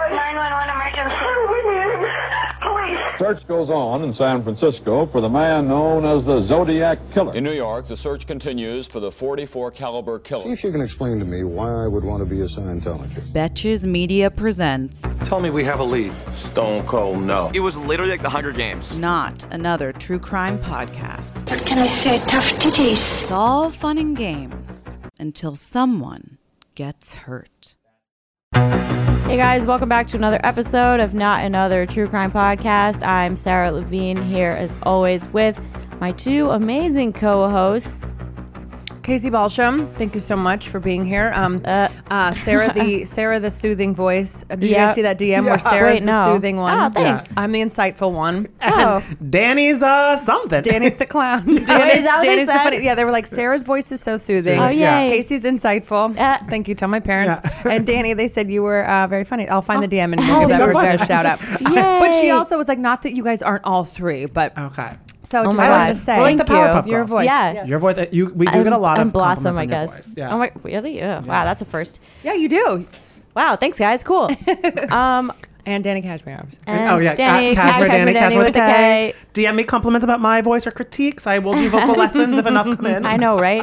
911 emergency. We need him. Police. Search goes on in San Francisco for the man known as the Zodiac Killer. In New York, the search continues for the .44 caliber killer. See if you can explain to me why I would want to be a Scientologist. Betches Media presents Tell me we have a lead. Stone cold no. It was literally like the Hunger Games. Not another true crime podcast. What can I say? Tough titties. It's all fun and games until someone gets hurt. Hey guys, welcome back to another episode of Not Another True Crime Podcast. I'm Sarah Levine here as always with my two amazing co-hosts. Casey Balsham, thank you so much for being here. Sarah the soothing voice. Did you guys see that DM where Sarah's the soothing one? Oh, thanks. I'm the insightful one. Oh, Danny's something. Danny's the clown. is that what they Danny's the said? funny. Yeah, they were like, Sarah's voice is so soothing. Oh, yay. Casey's insightful. Thank you. Tell my parents. And Danny, they said you were very funny. I'll find the DM and we'll give that person a shout out. Yay. But she also was like, not that you guys aren't all three, but Okay. so just my wanted God. to say, We're like the Powerpuff Your Girls. voice. Yeah. Your voice. We do get a lot and of Blossom, compliments I on your guess. voice. Yeah. Oh my, really? Yeah. Wow, that's a first. yeah, you do. Wow, thanks guys. Cool. And Danny Cashmere, obviously. And Danny Danny with the K. DM me compliments about my voice or critiques. I will do vocal lessons if enough come in. I know, right?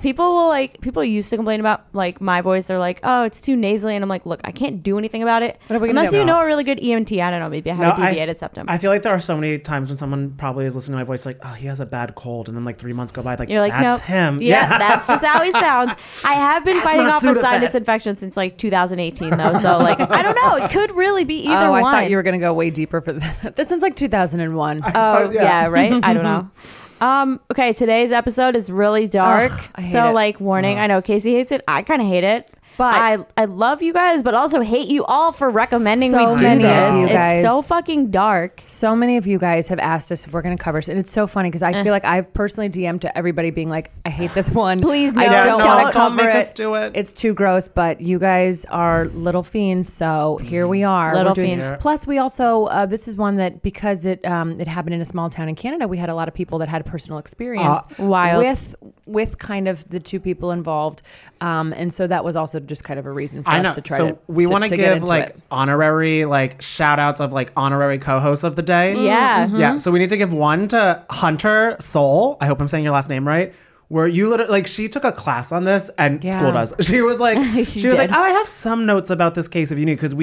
People used to complain about like my voice. They're like, oh, it's too nasally. And I'm like, look, I can't do anything about it. What are we gonna Unless do? you know a really good EMT. I don't know. Maybe I have a deviated septum. I feel like there are so many times when someone probably is listening to my voice like, oh, he has a bad cold. And then like 3 months go by, like, You're like, that's nope. him. Yeah, that's just how he sounds. I have been fighting not off a Sudafed. sinus infection since like 2018 though. So like, I don't know. It could really be either I one. thought you were going to go way deeper for that. That sounds like 2001. Oh, yeah, right? I don't know. Okay, today's episode is really dark. Ugh, I hate so it. like warning, I know Casey hates it. I kind of hate it. But I love you guys, but also hate you all for recommending So we do many of this. you guys. It's so fucking dark. So many of you guys have asked us if we're going to cover it. And it's so funny because I feel like I've personally DM'd to everybody being like, I hate this one. Please, no, I don't want don't to cover make it. us do it. It's too gross, but you guys are little fiends. So here we are. Little We're doing- fiends. Plus, we also, this is one that because it happened in a small town in Canada, we had a lot of people that had personal experience Wild. with kind of the two people involved. And so that was also just kind of a reason for I know. us to try So to we want to get give into like it. honorary like shout outs of like honorary co-hosts of the day. Yeah. Yeah. So we need to give one to Hunter Soul. I hope I'm saying your last name right. Where you literally like she took a class on this and Yeah. schooled us. She was like she was did. like, oh, I have some notes about this case if you need, because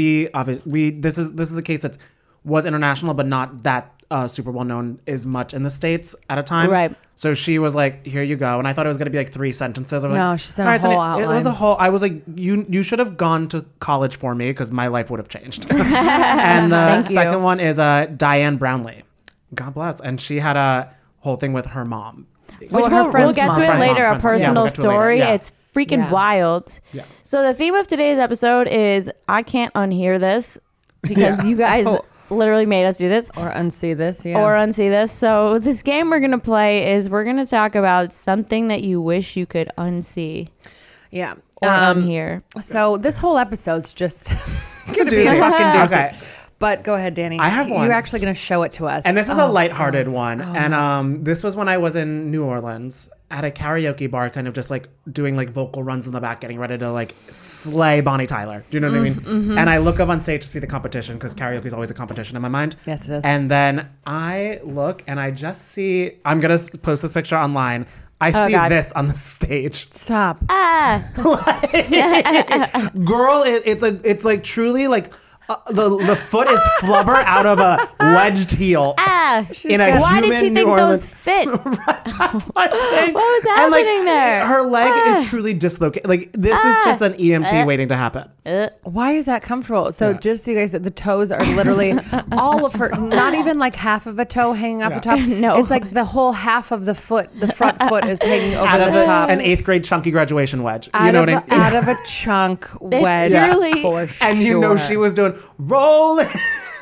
this is a case that was international but not that super well known as much in the States at a time. Right. So she was like, here you go. And I thought it was going to be like 3 sentences. I'm No, like, she sent all a right, so whole It was a outline. whole, I was like, you should have gone to college for me because my life would have changed. And the Thank you. second one is Diane Brownlee. God bless. And she had a whole thing with her mom. Which Well, her we'll friend's get to mom. it Friend's later, mom, a friend's mom. Yeah, personal we'll get to it later. story. Yeah. It's freaking Yeah. wild. Yeah. So the theme of today's episode is I can't unhear this because you guys literally made us do this. Or unsee this, yeah. Or unsee this. So this game we're going to play is we're going to talk about something that you wish you could unsee yeah. or unhear. So this whole episode's just It's a be a doozy. fucking doozy. Okay. But go ahead, Danny. I have one. You're actually going to show it to us. And this is a lighthearted gross. one. And this was when I was in New Orleans at a karaoke bar, kind of just like doing like vocal runs in the back, getting ready to like slay Bonnie Tyler. Do you know what I mean? Mm-hmm. And I look up on stage to see the competition because karaoke is always a competition in my mind. Yes, it is. And then I look and I just see, I'm going to post this picture online. I see God. this on the stage. Stop. Girl, it's like truly like the foot is flubber out of a wedged heel. In a Why did human she New think Orleans- those fit? That's my thing. What was And, like, happening there? Her leg is truly dislocated. Like this is just an EMT waiting to happen. Why is that comfortable? So just so you guys, the toes are literally all of her, not even like half of a toe hanging off the top. No. It's like the whole half of the foot, the front foot is hanging over Out of the top. an 8th grade chunky graduation wedge. out You know of what I mean? out of a chunk wedge. really- for And you know sure. she was doing rolling.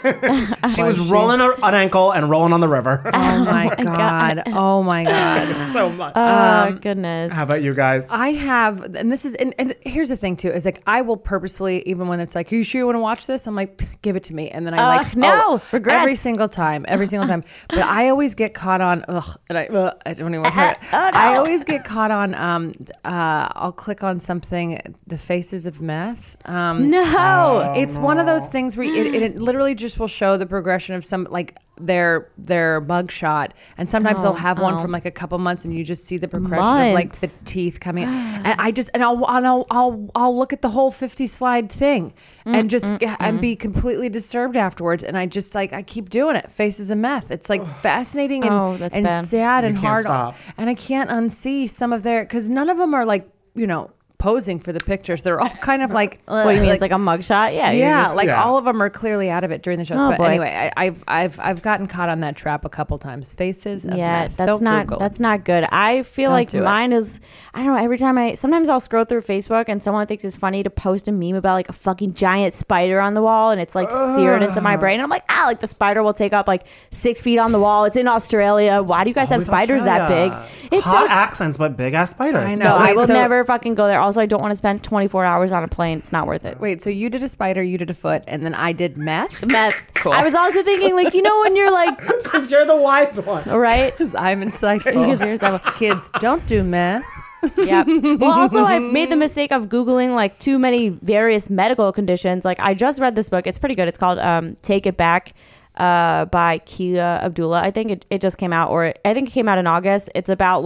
She was rolling an ankle and rolling on the river. Oh my God. Oh my God. So much. Oh, goodness. How about you guys? I have, and this is, and here's the thing too, is like, I will purposefully, even when it's like, are you sure you want to watch this? I'm like, give it to me. And then I regrets. every single time. But I always get caught on, I don't even want to say it. Oh, no. I always get caught on, I'll click on something, The Faces of Meth. No. It's one of those things where it literally just will show the progression of some, like, their mug shot, and sometimes they'll have one from like a couple months, and you just see the progression of like the teeth coming out. And I'll look at the whole 50 slide thing and just and be completely disturbed afterwards, and I just like I keep doing it. Faces of Meth. It's like fascinating and bad. sad You and can't hard, stop. and I can't unsee some of their, because none of them are like, you know, posing for the pictures. They're all kind of like, what do you mean? It's like a mugshot? Yeah. Yeah, all of them are clearly out of it during the shows. Oh, but boy. anyway, I've gotten caught on that trap a couple times. Faces of Meth. that's not good. I feel like mine is, I don't know, every time sometimes I'll scroll through Facebook and someone thinks it's funny to post a meme about like a fucking giant spider on the wall, and it's like seared into my brain. And I'm like, like the spider will take up like 6 feet on the wall. It's in Australia. Why do you guys have spiders that big? It's hot accents, but big ass spiders. I know. No, I Wait, will so- never fucking go there. Also, I don't want to spend 24 hours on a plane. It's not worth it. Wait, so you did a spider, you did a foot, and then I did meth? Meth. Cool. I was also thinking, like, you know, when you're like, Because you're the wise one. right? Because I'm insightful. Because you're insightful. Kids, don't do meth. Yeah. Well, also, I made the mistake of Googling like too many various medical conditions. Like, I just read this book. It's pretty good. It's called Take It Back by Kia Abdullah. I think it just came out, or I think it came out in August. It's about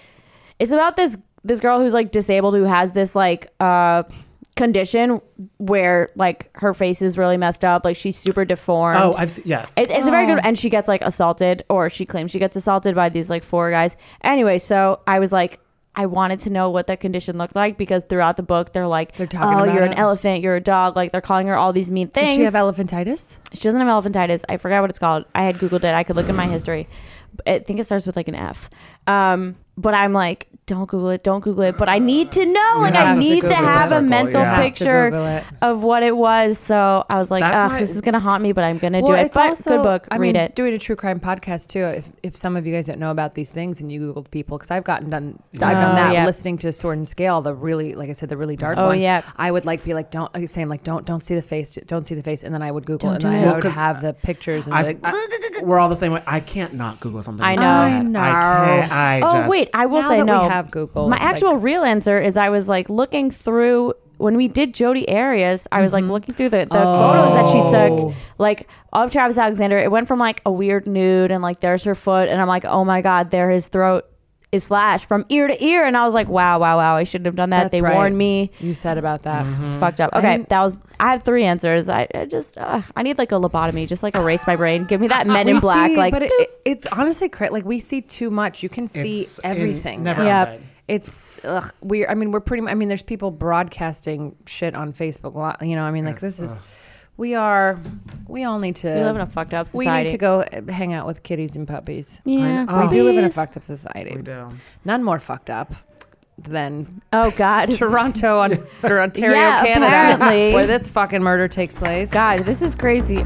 this girl who's like disabled, who has this like condition where like her face is really messed up, like she's super deformed. Oh, yes. It's a very good, and she gets like assaulted, or she claims she gets assaulted by these like 4 guys. Anyway, so I was like, I wanted to know what that condition looked like, because throughout the book they're talking about you're an elephant, you're a dog, like they're calling her all these mean things. Does she have elephantitis? She doesn't have elephantitis. I forgot what it's called. I had Googled it. I could look in my history. I think it starts with like an F. But I'm like, don't Google it. But I need to know. Like, I need to have a mental picture of what it was. So I was like, this is going to haunt me, but I'm going to do it. It's but also, good book. Read it. Doing a true crime podcast too. If some of you guys don't know about these things and you Googled people, because I've done that. Yeah. Listening to Sword and Scale, the really, like I said, the really dark Oh, one. yeah. I would like be like, don't see the face, and then I would Google Don't it, and do then it. I would have the pictures and be like, we're all the same way. I can't not Google something. I know. I know. I can't. Wait, I will Now say that no. we have Google, My it's actual like- real answer is I was like looking through when we did Jodi Arias. I was like looking through the photos that she took, like of Travis Alexander. It went from like a weird nude and like there's her foot, and I'm like, oh my god, there his throat is slashed from ear to ear, and I was like, wow, I shouldn't have done that. That's they right. warned me. You said about that. It's fucked up. Okay, I have 3 answers. I just I need like a lobotomy, just like erase my brain. Give me that Men in Black. Like, but it's honestly like we see too much. You can see everything. Never Yeah. ended. It's we're pretty. I mean, there's people broadcasting shit on Facebook. A lot, you know. I mean, like this is. We all need to. we live in a fucked up society. We need to go hang out with kitties and puppies. Yeah, We do live in a please. fucked up society. We do. None more fucked up than Oh god, Toronto, Ontario, Yeah, Canada, apparently. where this fucking murder takes place. God, this is crazy.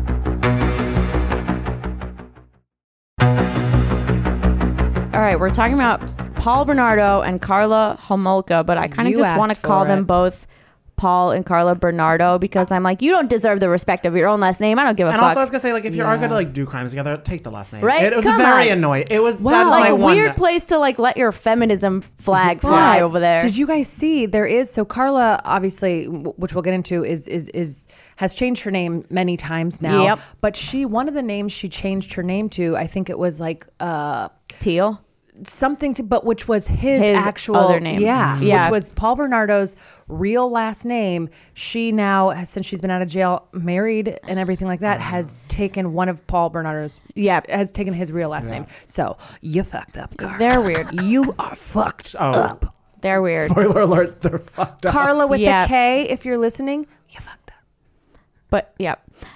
All right, we're talking about Paul Bernardo and Carla Homolka, but I kind of You just want to asked call for them it. both Paul and Carla Bernardo, because I'm like, you don't deserve the respect of your own last name. I don't give a And fuck. also, I was gonna say, like, if you are gonna like do crimes together, take the last name. Right? It was Come very on. annoying. It was Wow. that is like my a one. weird place to like let your feminism flag fly over there. Did you guys see there is so Carla obviously, which we'll get into, is has changed her name many times now. Yep. But one of the names she changed her name to, I think it was like Teal? something to, but which was his actual other name. Yeah, Yeah. which was Paul Bernardo's real last name. She now, since she's been out of jail, married and everything like that, has taken one of Paul Bernardo's. Yeah. has taken his real last name. So you fucked up, Carla. They're weird. You are fucked up. They're weird. Spoiler alert, they're fucked up. Carla with Yeah. a K, if you're listening, you fucked up. But yeah.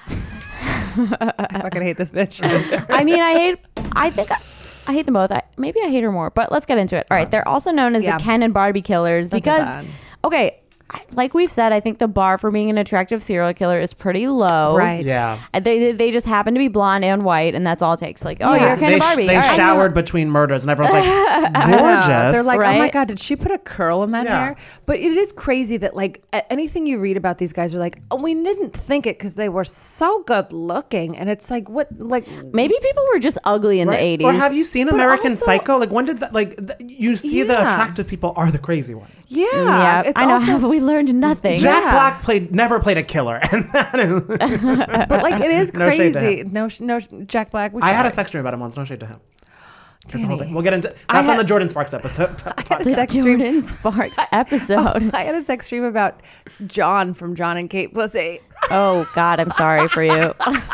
I fucking hate this bitch. I mean, I think I hate them both. Maybe I hate her more, but let's get into it. All right. They're also known as Yeah. the Ken and Barbie killers Don't feel because, bad. okay, like we've said, I think the bar for being an attractive serial killer is pretty low. Right. Yeah. They just happen to be blonde and white, and that's all it takes. Like, oh, you're kind of Barbie. They All right. showered between murders, and everyone's like, I know. gorgeous. They're like, oh my Right? God, did she put a curl in that hair? But it is crazy that like anything you read about these guys are like, oh, we didn't think it because they were so good looking. And it's like, what, like. Maybe people were just ugly in the 80s. Or have you seen But American also- Psycho? Like, when did that, like, you see the attractive people are the crazy ones. Yeah. Yeah, It's I know. also, Have we learned nothing? Jack Yeah. Black never played a killer. And that is, but like, it is No shade to crazy. him. No, Jack Black. I had a sex dream about him once. No shade to him. That's a whole thing. We'll get into that's on had- the Jordan Sparks episode. a sex dream. Jordan Sparks episode. I had a sex dream about John from John and Kate Plus 8. Oh, God, I'm sorry for you.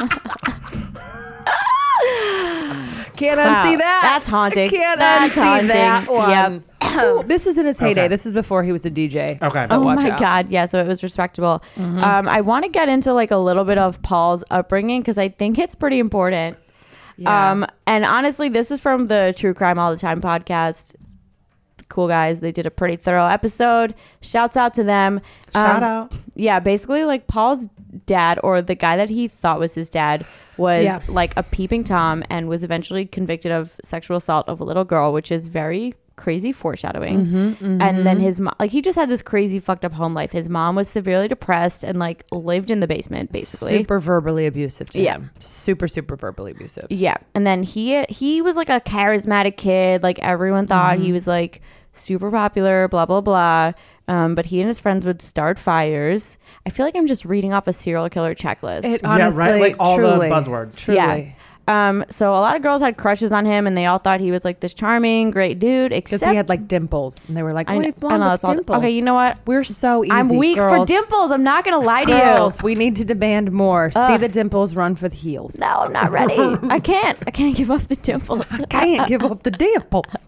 Can't Wow, unsee that. that's haunting. Can't That's unsee haunting. that one. Yep. Ooh, this is in his heyday. Okay. This is before he was a DJ. Okay. So Oh watch my out. God. Yeah. So it was respectable. I want to get into like a little bit of Paul's upbringing because I think it's pretty important. Yeah. And honestly, this is from the True Crime All the Time podcast. Cool guys. They did a pretty thorough episode. Shouts out to them. Shout out. Yeah. Basically, like Paul's dad, or the guy that he thought was his dad, was Yeah. like a peeping Tom and was eventually convicted of sexual assault of a little girl, which is very crazy foreshadowing. And then his mom, like, he just had this crazy fucked up home life. His mom was severely depressed and like lived in the basement basically. Super verbally abusive to Yeah. him. Super verbally abusive. Yeah. And then he was like a charismatic kid. Like everyone thought he was like super popular, blah, blah, blah. But he and his friends would start fires. I feel like I'm just reading off a serial killer checklist. It Yeah, honestly, right? Like all truly, the buzzwords. Truly. Yeah. So a lot of girls had crushes on him and they all thought he was like this charming, great dude, Because except he had like dimples. And they were like, oh, he's blonde know, with it's all- dimples. okay, you know what? We're so easy, I'm weak girls. for dimples. I'm not going to lie to Girls, you. we need to demand more. See the dimples, run for the heels. No, I'm not ready. I can't give up the dimples. Can't give up the dimples.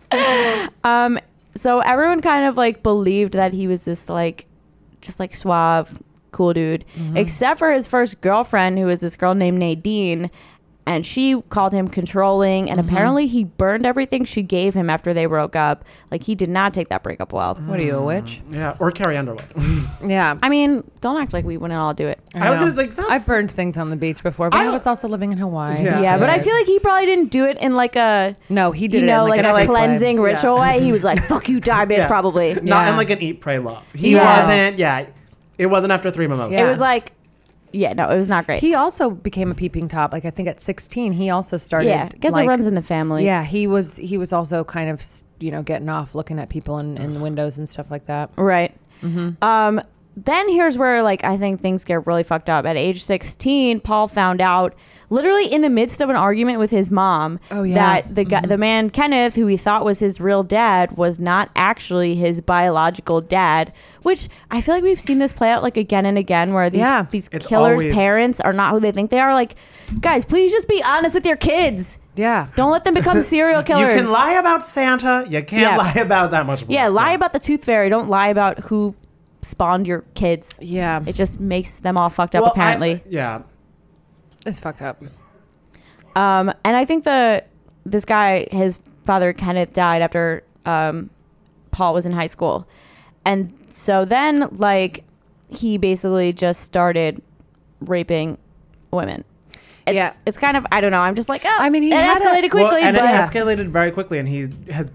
So everyone kind of like believed that he was this like just like suave, cool dude, except for his first girlfriend, who was this girl named Nadine. And she called him controlling, and apparently he burned everything she gave him after they broke up. Like, he did not take that breakup well. What are you, a witch? Yeah, or Carrie Underwood. Yeah. I mean, don't act like we wouldn't all do it. I was gonna like that's, I've burned things on the beach before, but I was also living in Hawaii. Yeah. Yeah, but I feel like he probably didn't do it in like a, No, he did you it know, in like an a epic way. cleansing ritual way. He was like, fuck you, die, bitch, Yeah. probably. not Yeah. in like an eat, pray, love. He Yeah. wasn't. Yeah, it wasn't after 3 mimosas. Yeah. It was like, yeah, no, it was not great. He also became a peeping Top. Like I think at 16, he also started. Yeah, I guess like, it runs in the family. Yeah, he was also kind of getting off, looking at people in the windows and stuff like that. Right. Then here's where like I think things get really fucked up. At age 16, Paul found out, literally in the midst of an argument with his mom, that the guy, the man Kenneth, who he thought was his real dad, was not actually his biological dad. Which I feel like we've seen this play out like again and again, where these It's killers' always- parents are not who they think they are. Like, guys, please just be honest with your kids. Yeah. Don't let them become serial killers. You can lie about Santa. You can't Yeah. lie about that much more. Yeah, lie about the tooth fairy. Don't lie about who spawned your kids. Yeah. It just makes them all fucked up, Well, apparently. yeah. It's fucked up. And I think this guy, his father Kenneth, died after Paul was in high school, and so then like he basically just started raping women. It's kind of, I don't know. I'm just like, I mean, he it had escalated quickly, Well, and but it escalated very quickly, and he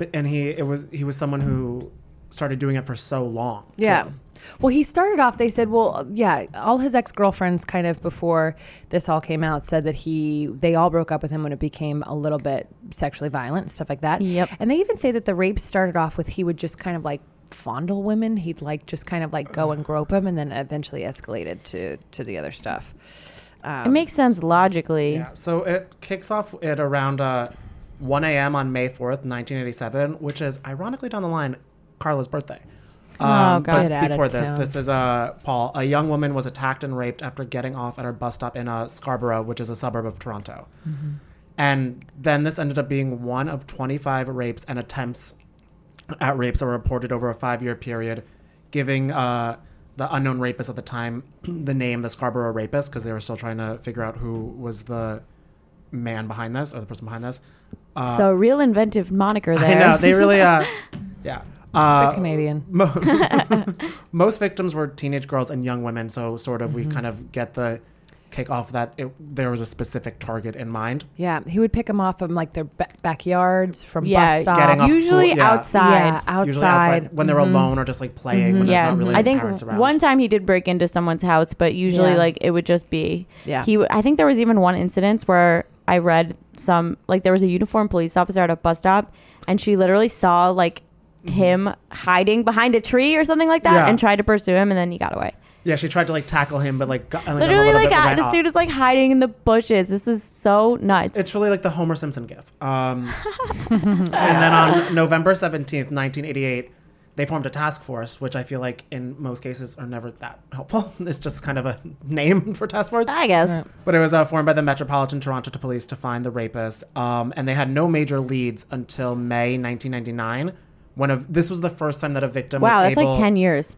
was someone who started doing it for so long. Yeah. too. Well, he started off, they said, well, yeah, all his ex-girlfriends kind of before this all came out said that they all broke up with him when it became a little bit sexually violent and stuff like that. Yep. And they even say that the rapes started off with he would just kind of like fondle women. He'd like just kind of like go and grope them, and then eventually escalated to the other stuff. it makes sense logically. Yeah. So it kicks off at around 1 a.m. on May 4th, 1987, which is ironically down the line Carla's birthday. God. But Get out of before town. this is Paul. A young woman was attacked and raped after getting off at her bus stop in Scarborough, which is a suburb of Toronto. Mm-hmm. And then this ended up being one of 25 rapes and attempts at rapes that were reported over a 5-year period, giving the unknown rapist at the time the name the Scarborough Rapist, because they were still trying to figure out who was the man behind this or the person behind this. So a real inventive moniker there. I know they really, yeah. The Canadian. most victims were teenage girls and young women. So sort of we kind of get the kick off that there was a specific target in mind. Yeah, he would pick them off from like their backyards, from bus stops. Getting off usually school, outside. Usually outside when they're alone or just like playing when there's not really I think parents around. one time he did break into someone's house, but usually like it would just be I think there was even one incident where I read there was a uniformed police officer at a bus stop, and she literally saw like him hiding behind a tree or something like that and tried to pursue him, and then he got away. Yeah, she tried to like tackle him, but like literally this dude is like hiding in the bushes. This is so nuts. It's really like the Homer Simpson gif. And then on November 17th, 1988, they formed a task force, which I feel like in most cases are never that helpful. It's just kind of a name for task force, I guess. But it was formed by the Metropolitan Toronto Police to find the rapist. And they had no major leads until May 1999. This was the first time that a victim was able... Wow, that's like 10 years.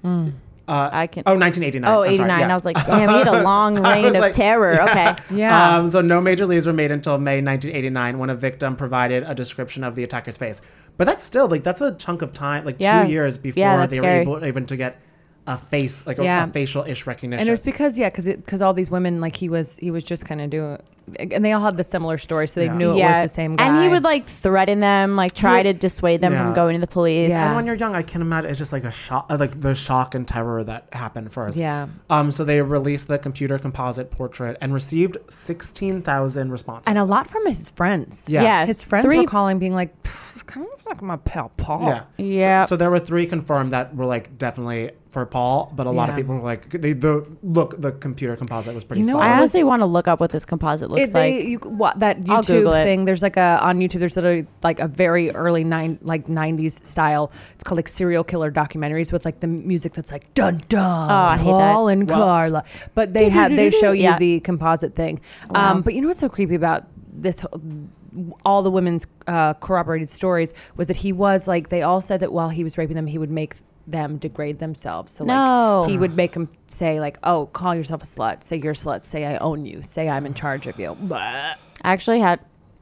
1989. Oh, 89. Sorry, yes. I was like, damn, he had a long reign of terror. Okay. Yeah. So no major leads were made until May 1989 when a victim provided a description of the attacker's face. But that's still like, that's a chunk of time, like 2 years before they were able even to get a face, like a facial-ish recognition. And it was because all these women, like he was just kind of doing, and they all had the similar story, so they knew it was the same guy. And he would like threaten them, like try to dissuade them from going to the police. Yeah. And when you're young, I can imagine it's just like a shock, like the shock and terror that happened first. Yeah. So they released the computer composite portrait and received 16,000 responses. And a lot from his friends. Yeah. His friends were calling, being like, it's kind of like my pal Paul. Yeah. So there were 3 confirmed that were like definitely for Paul, but a lot of people were like, the computer composite was pretty spot on. I honestly want to look up what this composite looks like. That YouTube thing, there's like on YouTube, there's like a very early 90s style. It's called like serial killer documentaries with like the music that's like dun dun. Oh, I hate Paul that. and Carla. But they show you the composite thing. Wow. But you know what's so creepy about this? All the women's corroborated stories was that he was like, they all said that while he was raping them, he would make them degrade themselves. So like he would make them say like, oh, call yourself a slut, say you're a slut, say I own you, say I'm in charge of you. I actually had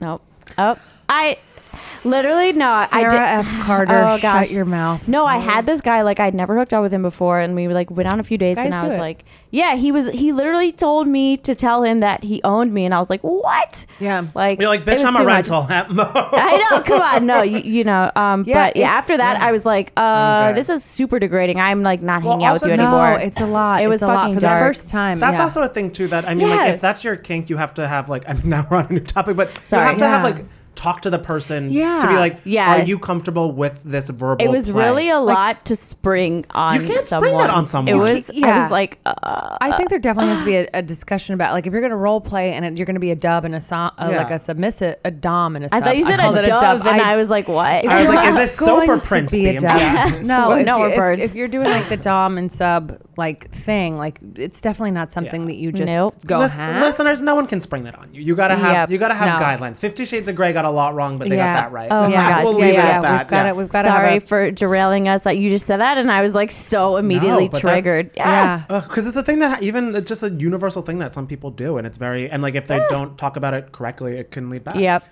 I literally Sarah F. Carter, shut your mouth. No, I had this guy, like I'd never hooked up with him before, and we like went on a few dates, and I was like, he literally told me to tell him that he owned me, and I was like, what? Yeah. Like, you're like, bitch, I'm a rental. I know, come on, no, you know, but after that I was like, this is super degrading. I'm like not hanging out with you anymore. No, it's a lot. It was a lot fucking for dark. the first time. That's also a thing too, that I mean, like if that's your kink, you have to have like, I mean, now we're on a new topic, but you have to have like talk to the person to be like, are you comfortable with this verbal It was play? really a lot to spring on someone. You can't spring that on someone. It was, I was like, I think there definitely has to be a discussion about, like, if you're going to role play and you're going to be a dub and like a submissive, a dom and a sub. I thought you said a dove, and I was like, what? I was like, is this soap or Prince theme? No, we're birds. If you're doing like the dom and sub like thing, like it's definitely not something that you just go have. Listeners, no one can spring that on you. You gotta have guidelines. 50 Shades of Grey got a lot wrong, but they got that right. Oh my gosh. We'll leave it at that. We've got Sorry for derailing us. Like you just said that, and I was like so immediately triggered. Because it's a thing that it's just a universal thing that some people do, and it's very, and like if they don't talk about it correctly, it can lead back. Yep.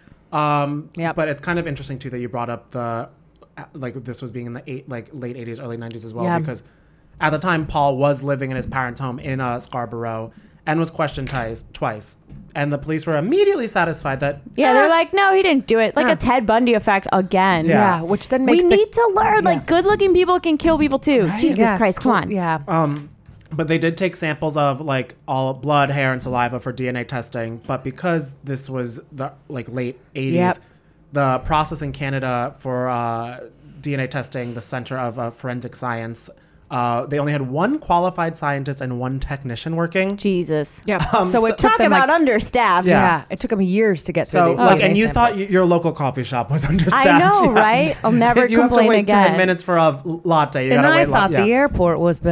But it's kind of interesting too that you brought up this was being in the late 80s, early 90s as well, because at the time Paul was living in his parents' home in Scarborough and was questioned twice. And the police were immediately satisfied that... Yeah, they're like, no, he didn't do it. Like a Ted Bundy effect again. Yeah, which then makes... We need to learn. Like, good-looking people can kill people, too. Right? Jesus Christ, come on. Yeah. But they did take samples of, like, all blood, hair, and saliva for DNA testing. But because this was the, like, late 80s, the process in Canada for DNA testing, the Center of Forensic Science... they only had one qualified scientist and one technician working. Jesus. Yeah. So it took talk them about understaffed. Yeah. It took them years to get through these. And you thought your local coffee shop was understaffed. I know, right? I'll never complain again. You have to wait 10 minutes for a latte. You and I thought the airport was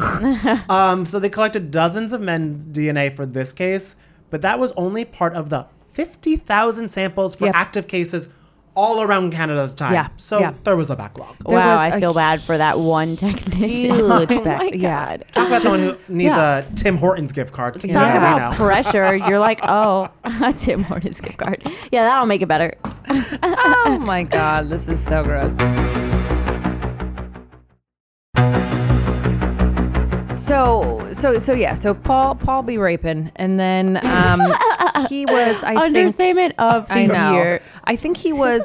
bad. So they collected dozens of men's DNA for this case, but that was only part of the 50,000 samples for active cases all around Canada at the time. So there was a backlog. Wow, I feel bad for that one technician. Huge God. Talk about someone who needs a Tim Hortons gift card. Talk about pressure. You're like, a Tim Hortons gift card. Yeah, that'll make it better. Oh my God, this is so gross. So Paul be raping, and then he was understatement of the year. I think he was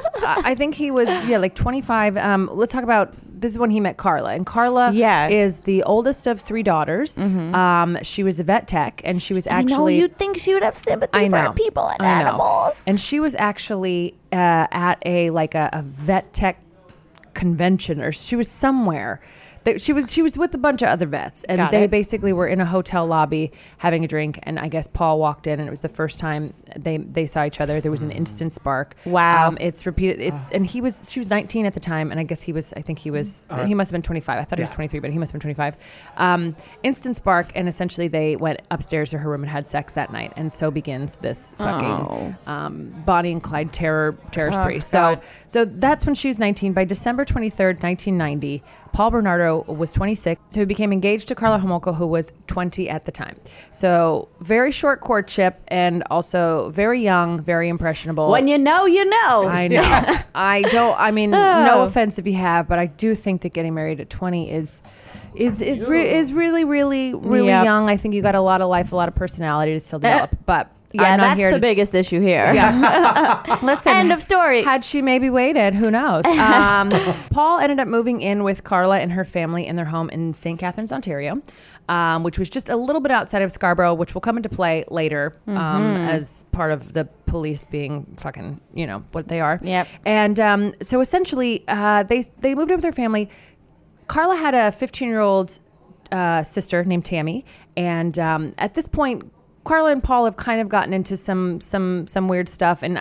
like 25. Let's talk about this is when he met Carla, and Carla is the oldest of 3 daughters. She was a vet tech, and she was actually. I know, you'd think she would have sympathy for people and animals, and she was actually at a vet tech convention, or she was somewhere. She was with a bunch of other vets, and they basically were in a hotel lobby having a drink, and I guess Paul walked in, and it was the first time they saw each other. There was an instant spark. Wow. It's repeated. And she was 19 at the time, and I guess he must have been 25. I thought he was 23, but he must have been 25. Instant spark, and essentially they went upstairs to her room and had sex that night, and so begins this fucking Bonnie and Clyde terror spree. So that's when she was 19. By December 23rd, 1990, Paul Bernardo was 26, so he became engaged to Carla Homolka, who was 20 at the time. So very short courtship, and also very young, very impressionable. When you know, you know. I know. No offense if you have, but I do think that getting married at 20 is really, really, really young. I think you got a lot of life, a lot of personality to still develop, but. Yeah, that's the biggest issue here. Yeah. Listen. End of story. Had she maybe waited, who knows? Paul ended up moving in with Carla and her family in their home in St. Catharines, Ontario, which was just a little bit outside of Scarborough, which will come into play later as part of the police being fucking, what they are. Yep. And so essentially, they moved in with their family. Carla had a 15-year-old sister named Tammy, and at this point, Carla and Paul have kind of gotten into some weird stuff, and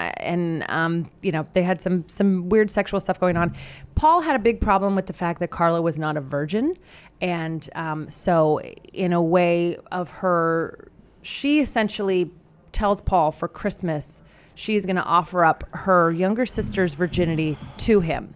they had some weird sexual stuff going on. Paul had a big problem with the fact that Carla was not a virgin, and so in a way of her, she essentially tells Paul for Christmas she's going to offer up her younger sister's virginity to him.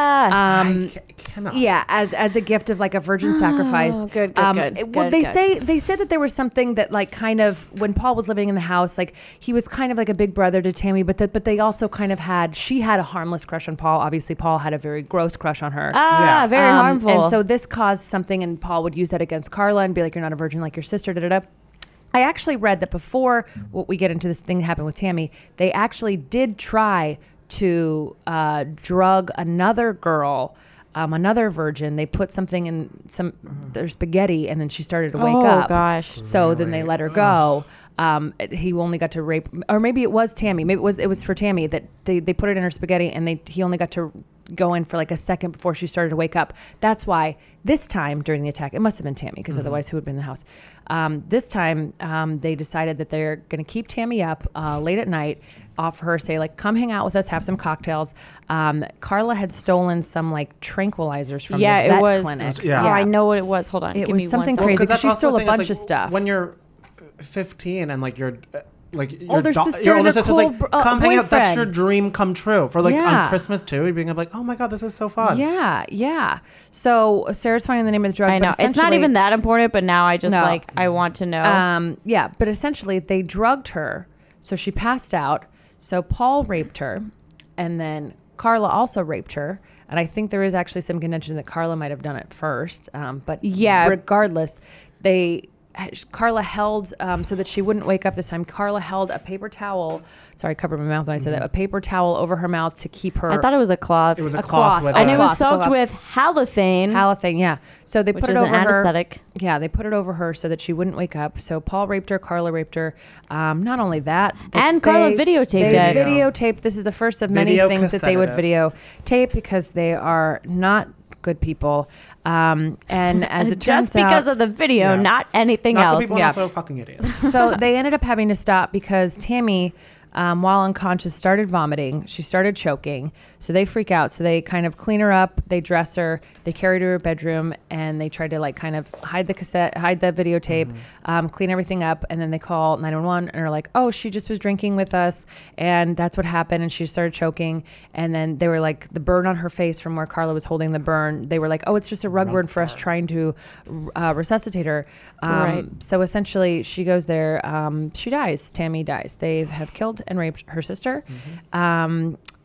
I cannot. Yeah, as a gift of like a virgin sacrifice. Good. They said that there was something that like kind of when Paul was living in the house, like he was kind of like a big brother to Tammy, but they also kind of she had a harmless crush on Paul. Obviously, Paul had a very gross crush on her. Very harmful. And so this caused something, and Paul would use that against Carla and be like, "You're not a virgin like your sister." I actually read that before we get into this thing that happened with Tammy, they actually did try to drug another girl, another virgin. They put something in their spaghetti, and then she started to wake up. Oh, gosh. So then they let her go. He only got to rape, or maybe it was Tammy. Maybe it was for Tammy that they put it in her spaghetti, and he only got to go in for like a second before she started to wake up. That's why this time during the attack, it must have been Tammy, because otherwise who would have been in the house? This time they decided that they're going to keep Tammy up late at night, offer her, say like, come hang out with us, have some cocktails. Carla had stolen some like tranquilizers from the vet clinic. Yeah. I know what it was. Hold on. It was something crazy, because she stole a bunch of stuff. When you're 15 and like you're like your older sister is like, come hang out. That's boyfriend. your dream come true for like on Christmas too. You're being like, oh my god, this is so fun. Yeah. So Sarah's finding the name of the drug. I know it's not even that important, but now I just I want to know. But essentially they drugged her, so she passed out. So Paul raped her, and then Carla also raped her. And I think there is actually some contention that Carla might have done it first. But regardless, Carla held, so that she wouldn't wake up this time, Carla held a paper towel. Sorry, I covered my mouth when I said that. A paper towel over her mouth to keep her. I thought it was a cloth. It was a cloth. And it was soaked with halothane. Yeah. So they put it over her. Which is an anesthetic. Yeah, they put it over her so that she wouldn't wake up. So Paul raped her, Carla raped her. Not only that. And Carla videotaped it. They videotaped. This is the first of many things that they would videotape, because they are not good people. And as it turns just because of the video, not anything else. The people also fucking idiots. So they ended up having to stop because Tammy, while unconscious, started vomiting. She started choking. So they freak out. So they kind of clean her up. They dress her. They carry her to her bedroom, and they tried to like kind of hide the videotape, clean everything up. And then they call 911 and are like, oh, she just was drinking with us, and that's what happened. And she started choking. And then they were like, the burn on her face from where Carla was holding the burn. They were like, oh, it's just a rug burn for us trying to resuscitate her. Right. So essentially, she goes there. She dies. Tammy dies. They have killed and raped her sister.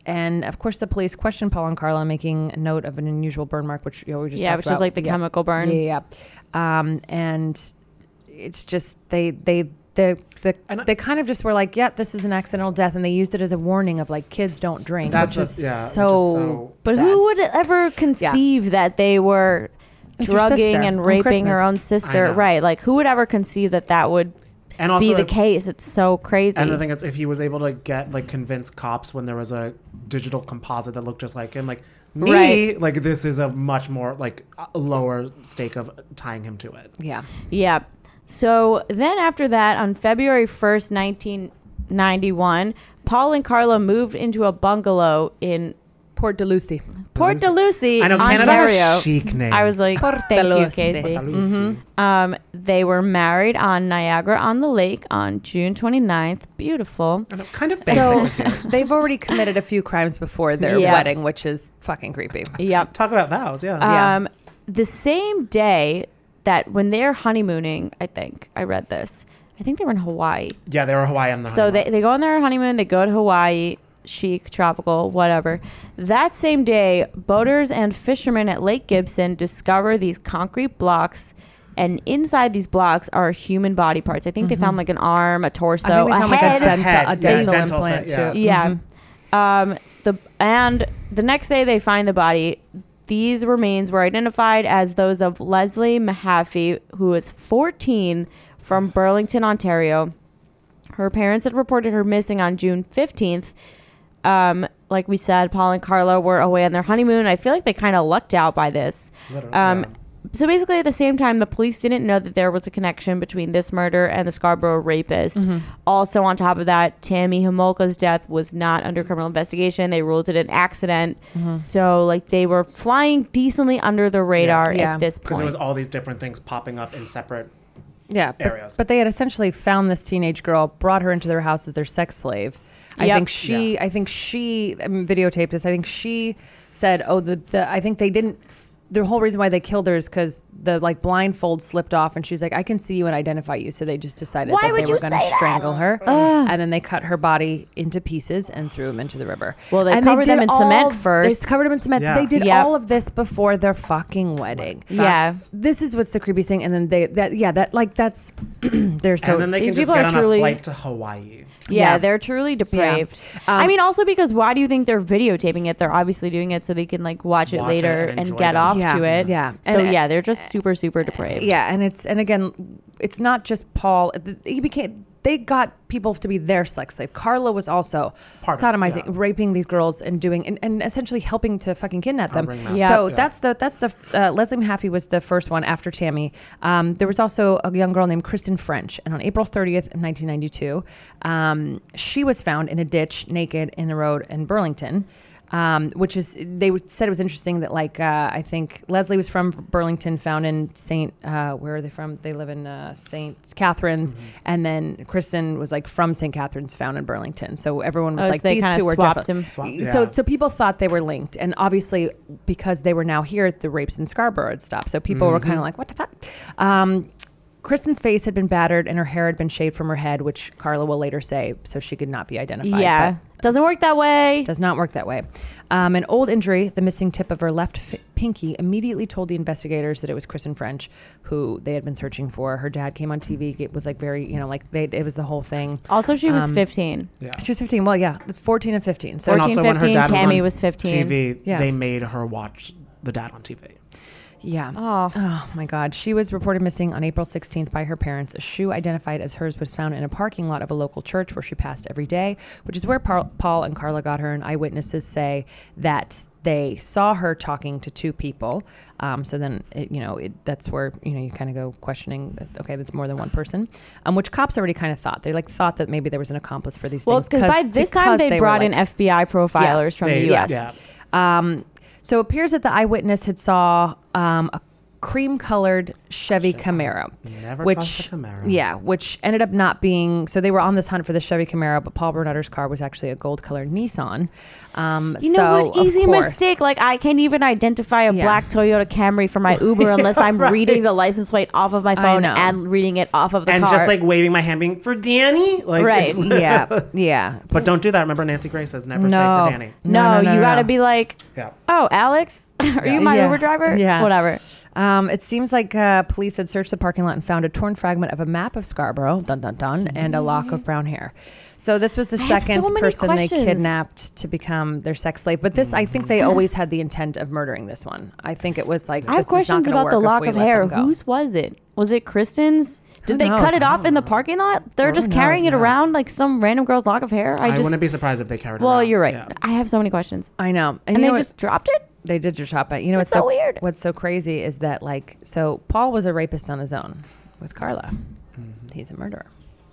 And of course, the police questioned Paul and Carla, making a note of an unusual burn mark, which we just talked which about. is like the chemical burn. Yeah. And it's just they kind of just were like, yeah, this is an accidental death, and they used it as a warning of like kids don't drink, which is so. But sad. who would ever conceive that they were drugging and raping her own sister? Right? Like, who would ever conceive that would and also be the case? It's so crazy. And the thing is, if he was able to convince cops when there was a digital composite that looked just like him, like me, right. like this is a much more like a lower stake of tying him to it. Yeah. So then after that, on February 1st, 1991, Paul and Carla moved into a bungalow in Port Dalhousie, I know, Ontario. Canada has chic names. I was like, thank you, Dalhousie. Casey. They were married on Niagara-on-the-Lake on June 29th. Beautiful. Kind of So basic. they've already committed a few crimes before their wedding, which is fucking creepy. Yep. Talk about vows, yeah. The same day that when they're honeymooning, I read this. I think they were in Hawaii. Yeah, they were Hawaii on the So honeymoon. they go on their honeymoon. They go to Hawaii, chic, tropical, whatever. That same day, boaters and fishermen at Lake Gibson discover these concrete blocks, and inside these blocks are human body parts. I think they found like an arm, a torso, I think they a found head. like a dental dental implant thing, too. Yeah. And the next day they find the body. These remains were identified as those of Leslie Mahaffey, who was 14, from Burlington, Ontario. Her parents had reported her missing on June 15th. Like we said, Paul and Carla were away on their honeymoon. I feel like they kind of lucked out by this. So basically, at the same time, the police didn't know that there was a connection between this murder and the Scarborough rapist. Also, on top of that, Tammy Homolka's death was not under criminal investigation. They ruled it an accident. So, like, they were flying decently under the radar at this point. Because there was all these different things popping up in separate areas. But they had essentially found this teenage girl, brought her into their house as their sex slave. I think she videotaped this. I think she said, I think they didn't. The whole reason why they killed her is because the like blindfold slipped off, and she's like, I can see you and identify you. So they just decided that they were going to strangle her. And then they cut her body into pieces and threw them into the river. Well, they covered them in cement first. They covered them in cement. Yeah. They did all of this before their fucking wedding. This is what's the creepiest thing. And then that's they're so. And then they these can just people get are on truly a flight to Hawaii. Yeah, they're truly depraved. Yeah. I mean, also because why do you think they're videotaping it? They're obviously doing it so they can like watch it later and get off to it. Yeah. So they're just super, super depraved. Yeah, and again, it's not just Paul. They got people to be their sex slave. Carla was also sodomizing, raping these girls and doing and essentially helping to fucking kidnap them. So that's the Leslie Mahaffey was the first one after Tammy. There was also a young girl named Kristen French, and on April 30th, 1992, she was found in a ditch naked in the road in Burlington. Which is, they said it was interesting that I think Leslie was from Burlington, found in where are they from? They live in St. Catharines, and then Kristen was like from St. Catharines, found in Burlington. So everyone was like, they these two were swapped definitely. So people thought they were linked, and obviously because they were now here, the rapes in Scarborough had stopped. So people were kind of like, what the fuck? Kristen's face had been battered and her hair had been shaved from her head, which Carla will later say, so she could not be identified. Yeah. Doesn't work that way. Does not work that way. An old injury, the missing tip of her left pinky, immediately told the investigators that it was Kristen French, who they had been searching for. Her dad came on TV. It was like very, it was the whole thing. Also, she was 15. Yeah. She was 15. Well, yeah, 14 and 15. So 14, 15, Tammy was 15. TV, they made her watch the dad on TV. Yeah. Oh my God. She was reported missing on April 16th by her parents. A shoe identified as hers was found in a parking lot of a local church where she passed every day, which is where Paul and Carla got her. And eyewitnesses say that they saw her talking to two people. So then, that's where, you kind of go questioning that, okay, that's more than one person, which cops already kind of thought. They thought that maybe there was an accomplice for these things. Well, because by this time they brought in FBI profilers from the U.S. So it appears that the eyewitness had saw a cream-colored Chevy Camaro. Never which, trust a Camaro. Yeah, which ended up not being. So they were on this hunt for the Chevy Camaro, but Paul Bernardo's car was actually a gold-colored Nissan. You know what? Easy mistake. Like, I can't even identify a black Toyota Camry for my Uber unless I'm reading the license plate off of my phone and reading it off of the car. And just like waving my hand being for Danny. Like, right. Yeah. But don't do that. Remember, Nancy Grace says never say for Danny. No, you got to be like, oh, Alex, are you my Uber driver? Yeah. Whatever. It seems like police had searched the parking lot and found a torn fragment of a map of Scarborough, and a lock of brown hair. So this was the second person they kidnapped to become their sex slave. But this, I think they always had the intent of murdering this one. I think it was like, I have questions about the lock of hair. Whose was it? Was it Kristen's? Did they cut it off in the parking lot? They're just carrying it around like some random girl's lock of hair. I wouldn't be surprised if they carried it around. Well, you're right. Yeah. I have so many questions. I know. And they just dropped it? They did just drop it. You know, what's so weird? What's so crazy is that, like, so Paul was a rapist on his own with Carla. He's a murderer.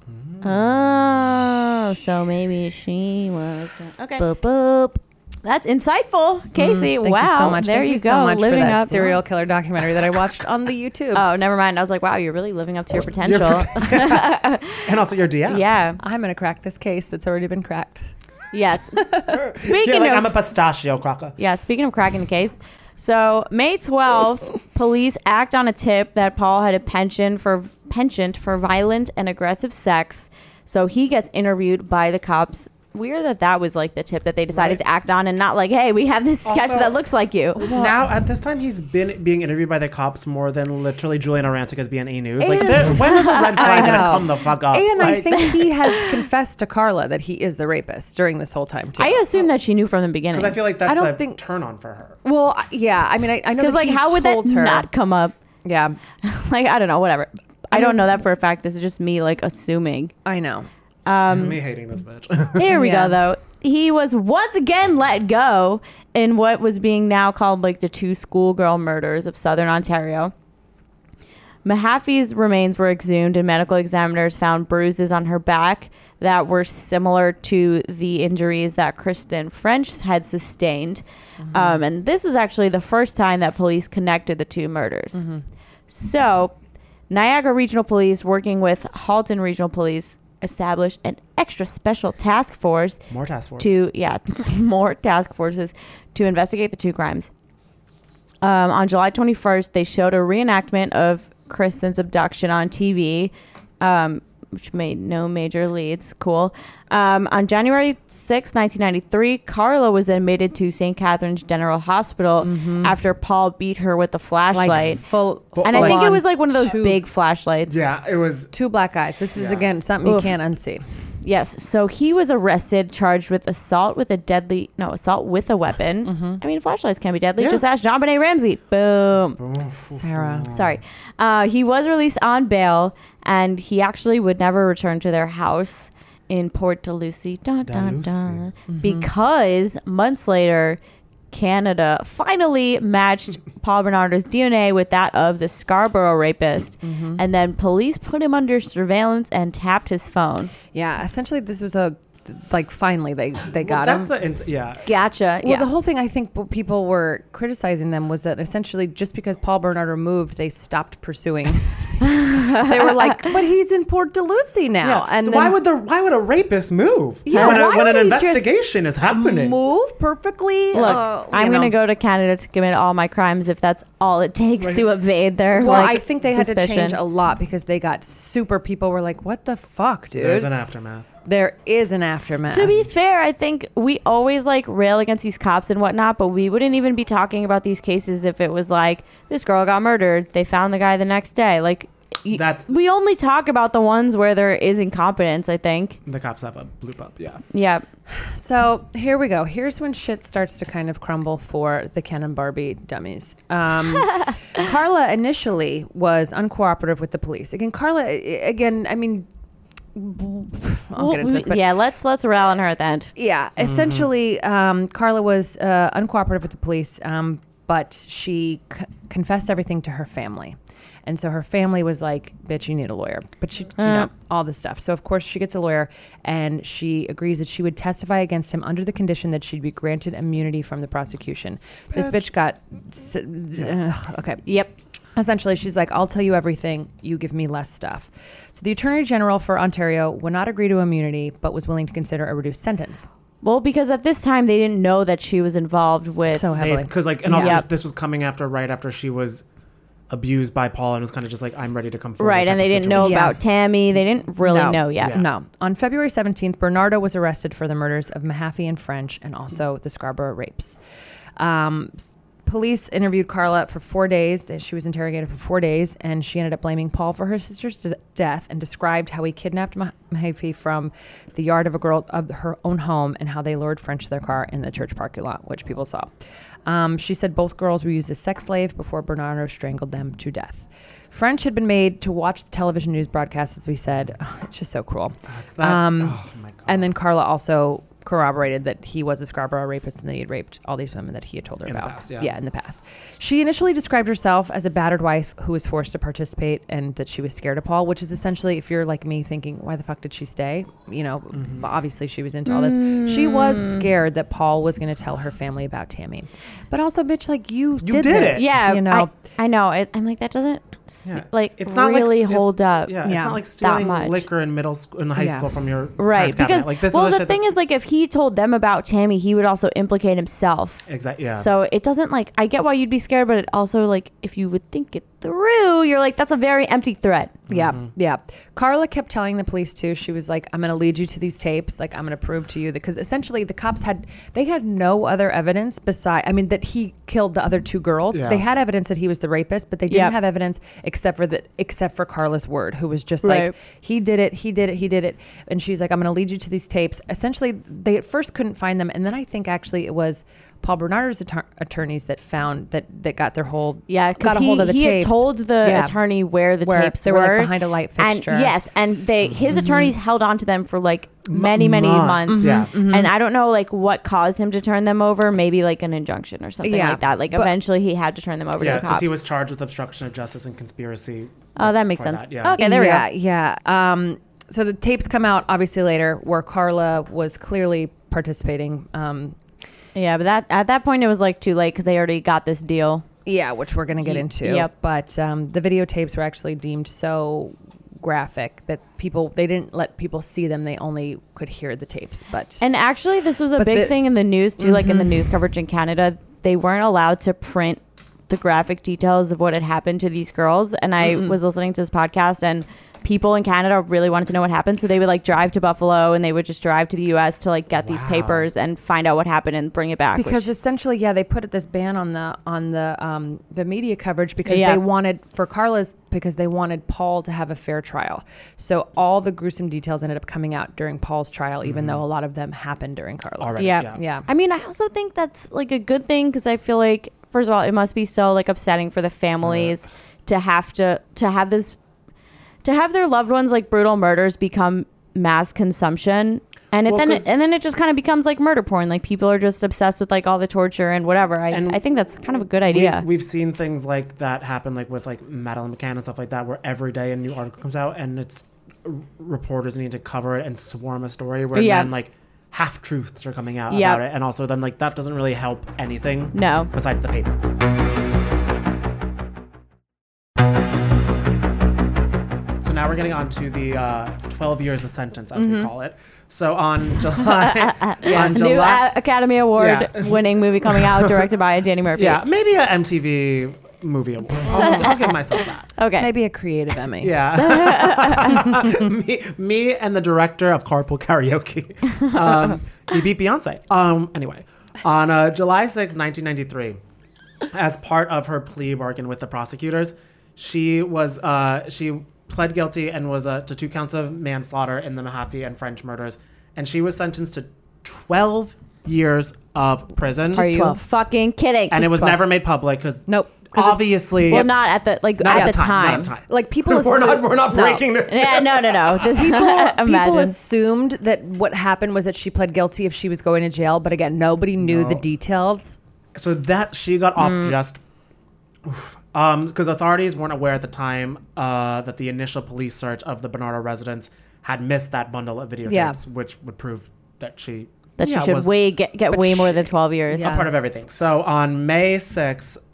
Oh, so maybe she was. Okay. Boop, boop. That's insightful, Casey. Thank wow. you so much. There Thank you you go. so much living for that up. serial killer documentary that I watched on the YouTube. Oh, never mind. I was like, wow, you're really living up to your potential. And also your DM. Yeah. I'm going to crack this case that's already been cracked. Yes. Speaking of, I'm a pistachio cracker. Yeah, speaking of cracking the case. So, May 12th, police act on a tip that Paul had a penchant for violent and aggressive sex. So, he gets interviewed by the cops. Weird that was like the tip that they decided to act on and not like, hey, we have this sketch that looks like you. Now, at this time, he's been being interviewed by the cops more than literally Juliana Rancic BNA News. Like, when is a red flag going to come the fuck up? And I think he has confessed to Carla that he is the rapist during this whole time, too. I assume that she knew from the beginning. Because I feel like that's a turn on for her. Well, yeah. I mean, I know that like, how would that not come up? Yeah. Like, I don't know, whatever. I don't know that for a fact. This is just me, like, assuming. I know. This is me hating this bitch. Here we go, though. He was once again let go in what was being now called like the 2 schoolgirl murders of Southern Ontario. Mahaffey's remains were exhumed and medical examiners found bruises on her back that were similar to the injuries that Kristen French had sustained. And this is actually the first time that police connected the 2 murders. So Niagara Regional Police, working with Halton Regional Police, established an extra special task force. More task forces. More task forces to investigate the 2 crimes. On July 21st, they showed a reenactment of Kristen's abduction on TV, which made no major leads. Cool. On January 6, 1993, Carla was admitted to St. Catherine's General Hospital after Paul beat her with a flashlight. And I think it was like one of those big flashlights. Yeah, it was 2 black eyes. This is, again, something you can't unsee. Yes. So he was arrested, charged with assault with a weapon. I mean, flashlights can be deadly. Just ask JonBenet Ramsey. Boom. Sarah. Sorry. He was released on bail, and he actually would never return to their house in Port Dalhousie. Because months later, Canada finally matched Paul Bernardo's DNA with that of the Scarborough rapist. And then police put him under surveillance and tapped his phone. Yeah, essentially this was finally they got him. Gotcha. Well, the whole thing, I think what people were criticizing them was that essentially just because Paul Bernardo moved, they stopped pursuing. They were like, but he's in Port Dalhousie now. Yeah. And why would a rapist move? Yeah, when an investigation is happening. Move perfectly. Look, I'm going to go to Canada to commit all my crimes if that's all it takes to evade their Well, I think they suspicion. had to change a lot because they got people were like, what the fuck, dude? There's an aftermath. There is an aftermath. To be fair, I think we always rail against these cops and whatnot, but we wouldn't even be talking about these cases if it was like, this girl got murdered, they found the guy the next day. We only talk about the ones where there is incompetence, I think. The cops have a bloop up, Yeah. So here we go. Here's when shit starts to kind of crumble for the Ken and Barbie dummies. Carla initially was uncooperative with the police. Carla, I mean, I'll get into this, but let's rail on her at the end. Yeah, essentially, Carla was uncooperative with the police, but she confessed everything to her family. And so her family was like, bitch, you need a lawyer. But she, all this stuff. So, of course, she gets a lawyer and she agrees that she would testify against him under the condition that she'd be granted immunity from the prosecution. This bitch got... okay. Yep. Essentially, she's like, I'll tell you everything. You give me less stuff. So the Attorney General for Ontario would not agree to immunity, but was willing to consider a reduced sentence. Well, because at this time they didn't know that she was involved with so heavily. Because and also this was coming right after she was abused by Paul and was kind of just like, I'm ready to come forward. Right, and they didn't know about Tammy. They didn't really know yet. Yeah. No. On February 17th, Bernardo was arrested for the murders of Mahaffey and French and also the Scarborough rapes. Police interviewed Carla for 4 days. She was interrogated for 4 days, and she ended up blaming Paul for her sister's death and described how he kidnapped Mahaffey from the yard of a girl of her own home and how they lured French to their car in the church parking lot, which people saw. She said both girls were used as sex slaves before Bernardo strangled them to death. French had been made to watch the television news broadcast, as we said. It's just so cruel. Oh my God. And then Carla also corroborated that he was a Scarborough rapist and that he had raped all these women that he had told her about. In the past, yeah. In the past. She initially described herself as a battered wife who was forced to participate and that she was scared of Paul, which is essentially, if you're like me thinking, why the fuck did she stay? Obviously she was into all this. She was scared that Paul was going to tell her family about Tammy. But also, bitch, like you did this. Yeah, I know. I'm like, that doesn't it's not really hold up. Yeah, it's not like stealing liquor in middle school, in high school from your right. Because like, this the thing is, like, if he told them about Tammy, he would also implicate himself. Exactly. Yeah. So it doesn't like. I get why you'd be scared, but it also like if you would think it through, you're like, that's a very empty threat. Yeah. Yeah. Carla kept telling the police too. She was like, I'm going to lead you to these tapes. Like, I'm going to prove to you that, because essentially the cops had no other evidence that he killed the other two girls. Yeah. They had evidence that he was the rapist, but they didn't have evidence except for Carla's word, who was just like, he did it. And she's like, I'm going to lead you to these tapes. Essentially, they at first couldn't find them. And then I think actually it was Paul Bernardo's attorneys that found that got their hold. Yeah, because he had told the attorney where the tapes were. They were like behind a light fixture. And his attorneys held on to them for like many months. Yeah. Mm-hmm. And I don't know like what caused him to turn them over. Maybe like an injunction or something like that. Like eventually he had to turn them over to the cops. because he was charged with obstruction of justice and conspiracy. Oh, that makes sense. Yeah. Okay, there we go. Yeah. So the tapes come out obviously later, where Carla was clearly participating. Yeah, but at that point it was like too late because they already got this deal. Yeah, which we're going to get into. Yep. But the videotapes were actually deemed so graphic that they didn't let people see them. They only could hear the tapes. And actually this was a big thing in the news too, like in the news coverage in Canada. They weren't allowed to print the graphic details of what had happened to these girls. And I was listening to this podcast, and people in Canada really wanted to know what happened, so they would like drive to Buffalo and they would just drive to the US to like get these papers and find out what happened and bring it back. Because essentially, they put this ban on the media coverage because they wanted they wanted Paul to have a fair trial. So all the gruesome details ended up coming out during Paul's trial, even though a lot of them happened during Carla's. Yeah. I mean, I also think that's like a good thing, because I feel like, first of all, it must be so like upsetting for the families to have their loved ones like brutal murders become mass consumption, and then it just kind of becomes like murder porn. Like people are just obsessed with like all the torture and whatever. I think that's kind of a good idea. We've seen things like that happen, like with like Madeleine McCann and stuff like that, where every day a new article comes out and it's reporters need to cover it and swarm a story where then like half truths are coming out about it, and also then like that doesn't really help anything. No, besides the papers. Now we're getting on to the 12 years of sentence, as we call it. So on July... New Academy Award winning movie coming out, directed by Danny Murphy. Yeah, maybe an MTV movie award. I'll give myself that. Okay. Maybe a creative Emmy. Yeah. me and the director of Carpool Karaoke. He beat Beyonce. Anyway, on July 6, 1993, as part of her plea bargain with the prosecutors, she pled guilty and was to 2 counts of manslaughter in the Mahaffey and French murders, and she was sentenced to 12 years of prison. Are you fucking kidding? And it was never made public because obviously, well, not at the time. Like people, we're not breaking this. Yeah, no. This people assumed that what happened was that she pled guilty if she was going to jail, but again, nobody knew the details. So that she got off just. Because authorities weren't aware at the time that the initial police search of the Bernardo residence had missed that bundle of videotapes, which would prove that she should get way more than 12 years. A part of everything. So on May 6,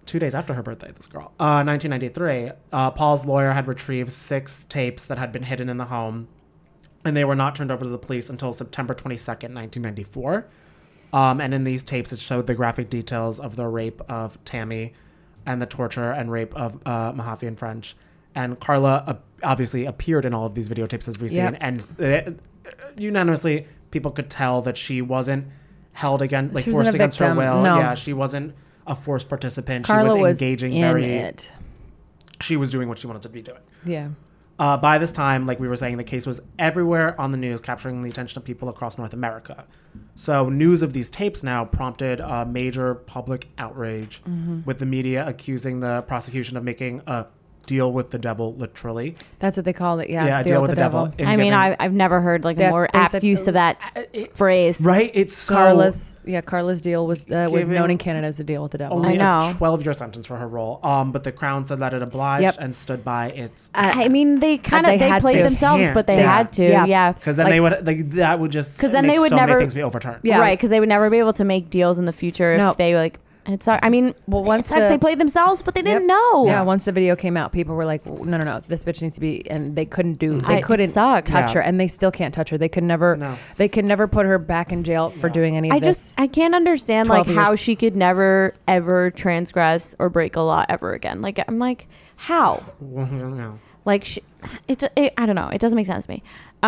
2 days after her birthday, this girl. 1993, Paul's lawyer had retrieved 6 tapes that had been hidden in the home, and they were not turned over to the police until September 22nd, 1994. And in these tapes, it showed the graphic details of the rape of Tammy and the torture and rape of Mahaffey and French. And Carla obviously appeared in all of these videotapes, as we've seen. And unanimously, people could tell that she wasn't held against, like forced against her will. No. Yeah, she wasn't a forced participant. Carla she was engaging in it. She was doing what she wanted to be doing. Yeah. By this time, like we were saying, the case was everywhere on the news, capturing the attention of people across North America. So news of these tapes now prompted a major public outrage, with the media accusing the prosecution of making a deal with the devil, literally. That's what they call it. Yeah, deal with the devil. I mean, I've never heard like a more apt use of that phrase. Right? It's so... Carla's deal was known in Canada as a deal with the devil. Only a 12-year sentence for her role. But the Crown said that it obliged and stood by its... I mean, they played themselves, but they had to. Yeah. Because then they would, that would just make they would so never, many things be overturned. Yeah. Right, because they would never be able to make deals in the future if they like... I mean, once they played themselves, but they didn't know. Yeah, once the video came out, people were like, "No, this bitch needs to be," and they couldn't touch her, and they still can't touch her. They could never put her back in jail for doing any of this. I can't understand like how she could never ever transgress or break a law ever again. Like I'm like, how? Like I don't know. It doesn't make sense to me.